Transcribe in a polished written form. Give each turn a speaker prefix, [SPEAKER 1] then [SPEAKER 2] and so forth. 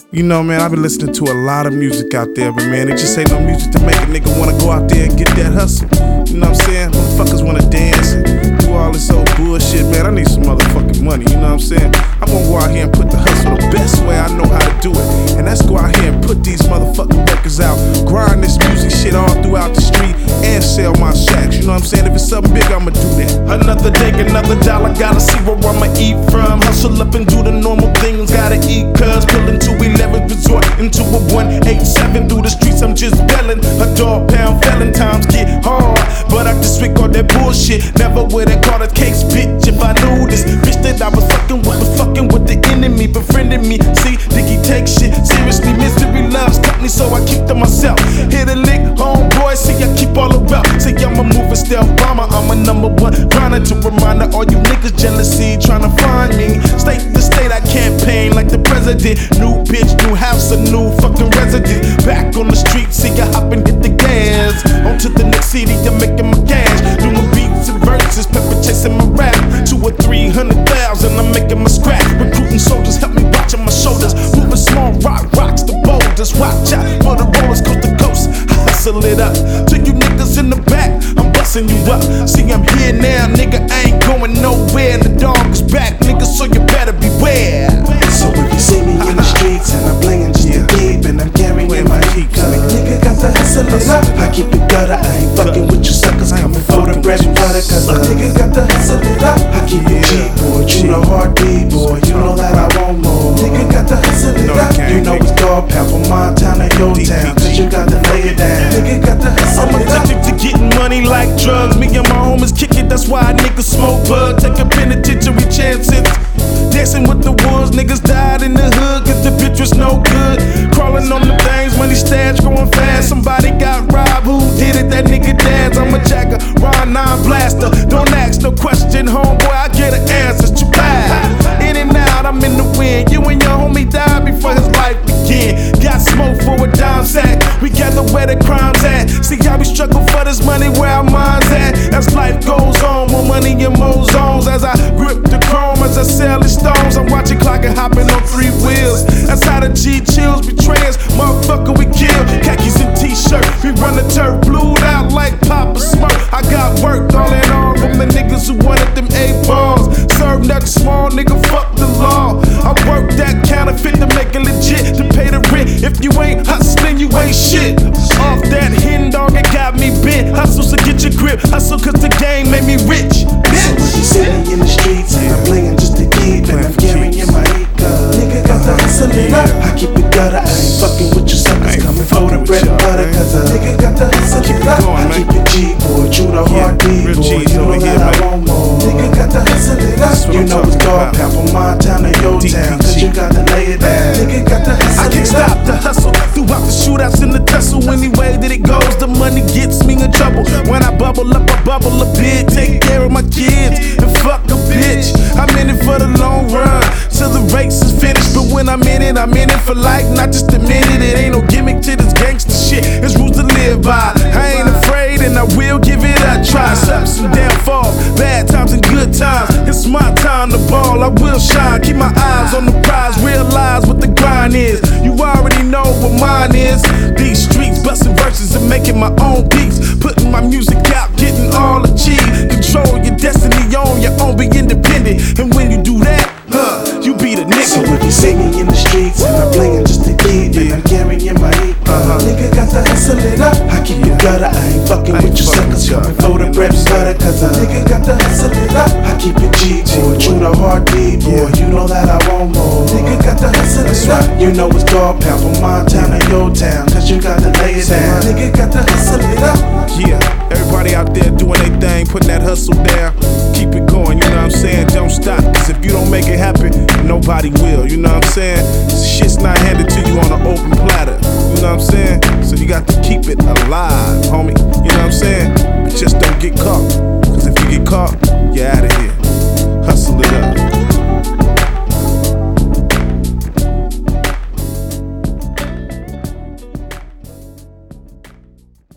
[SPEAKER 1] You know, man, I've been listening to a lot of music out there, but man, it just ain't no music to make a nigga wanna go out there and get that hustle. You know what I'm saying? Motherfuckers wanna dance and do all this old bullshit, man. I need some motherfucking money, you know what I'm saying? I'm gonna go out here and put the hustle the best way I know how to do it. And that's go out here and put these motherfucking records out, grind this music shit all throughout the street, and sell my shacks. You know what I'm saying? If it's something big, I'ma do that. Another day, another dollar, gotta see where I'ma eat from. Hustle up and do the normal things, gotta eat, cuz pillin' to 11, resort into a 187 through the streets. I'm just belling a dog pound felon. Times get hard, but I disregard that bullshit. Never would have caught a case, bitch, if I knew this. Bitch that I was fucking with the enemy, befriending me. See, think he take shit seriously. Misery loves company, so I keep to myself. Hit a lick, homeboy, see I keep all around. See, I'm a moving stealth bomber, I'm a #1 grinder. To remind all you niggas jealousy tryna find me. State to state, I campaign like the president. New bitch, new house, a new fucking resident. Back on the street, see I hop and hit the gas. On to the next city, I'm making my cash. Doing beats and verses, pepper chasing my rap. 2 or 300,000, I'm making my scrap. Recruiting soldiers, help me watch on my shoulders. Moving small rocks to boulders. Watch out for the rollers coast to coast. I hustle it up. To you niggas in the back, I'm busting you up. See, I'm here now, nigga, I ain't going nowhere. The dog is back, nigga, so you better beware.
[SPEAKER 2] So if you see me in the streets and I'm blingin' just to keep, and I'm carrying my heat, nigga got the hustle it up. I keep it gutter, I ain't fucking with you suckers coming for the bread and butter, cause a nigga got the hustle it up. I keep it cheap, boy, you know hard D, boy, you know that I want more. Nigga got the hustle it up. You know it's dog pound from my town to your town, cause you got to lay it down. Nigga got the hustle
[SPEAKER 1] I'm
[SPEAKER 2] it up.
[SPEAKER 1] addicted to getting money like drugs. Me and my homies kick it, that's why niggas smoke bud. Take a penitentiary chances. Dancing with the wolves, niggas died in the hood, cause the bitch was no good. Crawling on the things, money stash going fast. Somebody got robbed, who did it? That nigga dads. I'm a jacker, Ron 9 blaster. Don't ask no question, homeboy, I get an answer. It's too bad. In and out, I'm in the wind. You and your homie died before his life began. Got smoke for a dime sack. We gather where the crime's at. See how we struggle for this money, where our minds at. As life goes on, more money and more zones. As I grip the chrome, as I sell the stones, I'm watching clock and hopping on 3 wheels. That's how the G chills betrays. Motherfucker, we kill. Khakis and t-shirt, we run the turf, blued out like Papa Smurf. I got work all in all from the niggas who wanted them 8 balls. Serve nothing small, nigga, fuck the law. I work that counterfeit to make it legit, to pay the rent. If you ain't hustling, you ain't shit. Off that hen dog, it got me bent. Hustle to get your grip, hustle cause the game made me rich.
[SPEAKER 2] So if you see me in the streets and I'm blingin' just to keep, and I'm carrying my heat, cuz nigga got the hustle it up. I keep it gutter, I ain't fucking with you suckers coming for the bread and butter, cause a nigga got the hustle it up. I keep it G, boy, you the hard D, boy, you know that I want more. Nigga got the hustle it up. You know it's dog pound from my town to your town, cause you got to lay it down. Nigga got the hustle it up.
[SPEAKER 1] I can't stop the hustle throughout the shootouts and the tussle. Any way that it goes, the money gets me in trouble. When I bubble up, I bubble a bit. Take care of my kids and fuck a bitch. I'm in it for the long run, till the race is finished. But when I'm in it for life, not just a minute. It ain't no gimmick to this gangster shit. It's rules to live by. I ain't afraid and I will give it a try. Ups and downfalls, bad times and good times. It's my time to ball, I will shine. Keep my eyes on the prize, realize what the grind is. You already know what mine is. These streets busting verses and making my own beats. Putting my music out, getting all achieved. Control your destiny on your own, be independent. And when you do that, you be the nigga.
[SPEAKER 2] So if you see me in the streets and I'm blingin' just to keep, and I'm carrying my heat, nigga got the hustle it up. I keep it gutter, I ain't fucking with you suckers coming for the bread and butter, cause a nigga got the hustle it up. I keep it G, boy, you the hard D, boy, you know that I want more. Nigga got the hustle it up. You know it's dog pound from my town to your town, cause you got to lay it down. Nigga got the hustle it up.
[SPEAKER 1] Yeah, everybody out there doing their thing, putting that hustle down. Keep it going, you know what I'm saying? Don't stop, cause if you don't make it happen, nobody will, you know what I'm saying? Shit's not handed to you on an open platter, you know what I'm saying? So you got to keep it alive, homie, you know what I'm saying? But just don't